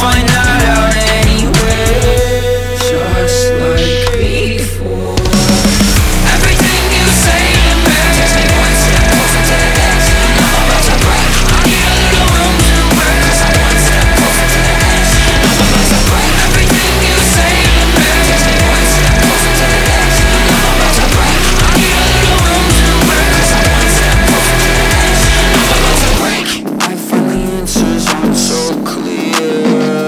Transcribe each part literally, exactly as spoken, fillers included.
find that out anyway. Just like before. Everything you say to me takes me one step closer to the edge. I'm about to break. I need a little room to break. Cause I'm one step closer to the edge. I'm about to break. Everything you say to me takes me one step closer to the edge. I'm about to break. I need a little room to break. Cause I'm one step closer to the edge. I'm about to break. I find the answers aren't so clear.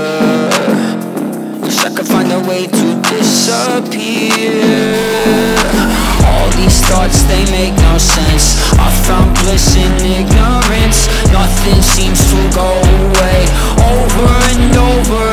Wish I could find a way to disappear. All these thoughts, they make no sense. I found bliss in ignorance. Nothing seems to go away. Over and over